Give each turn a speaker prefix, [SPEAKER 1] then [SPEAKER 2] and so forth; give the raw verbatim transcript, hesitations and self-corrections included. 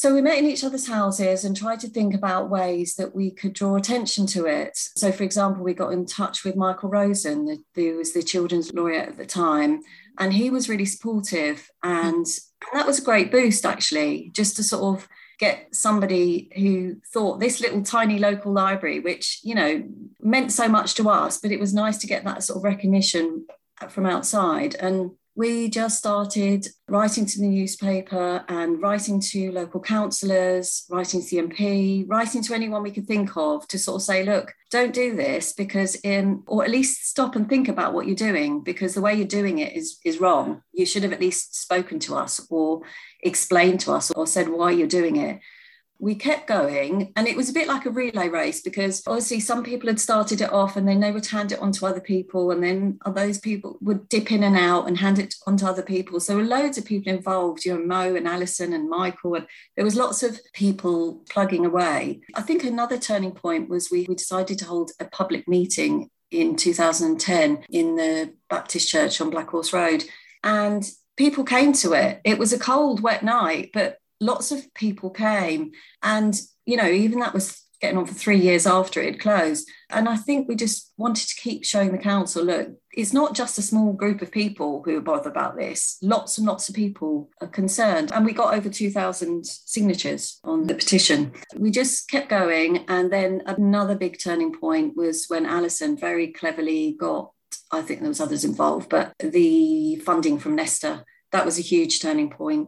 [SPEAKER 1] So we met in each other's houses and tried to think about ways that we could draw attention to it. So, for example, we got in touch with Michael Rosen, who was the children's laureate at the time, and he was really supportive. And, and that was a great boost, actually, just to sort of get somebody who thought this little tiny local library, which, you know, meant so much to us, but it was nice to get that sort of recognition from outside. And we just started writing to the newspaper and writing to local councillors, writing to the M P, writing to anyone we could think of to sort of say, look, don't do this because in, or at least stop and think about what you're doing, because the way you're doing it is, is wrong. You should have at least spoken to us or explained to us or said why you're doing it. We kept going, and it was a bit like a relay race, because obviously some people had started it off and then they would hand it on to other people, and then those people would dip in and out and hand it on to other people. So there were loads of people involved, you know, Mo and Alison and Michael, and there was lots of people plugging away. I think another turning point was we, we decided to hold a public meeting in two thousand ten in the Baptist Church on Black Horse Road, and people came to it. It was a cold, wet night, but lots of people came, and, you know, even that was getting on for three years after it had closed. And I think we just wanted to keep showing the council, look, it's not just a small group of people who are bothered about this. Lots and lots of people are concerned. And we got over two thousand signatures on the petition. We just kept going. And then another big turning point was when Alison very cleverly got, I think there was others involved, but the funding from Nesta. That was a huge turning point.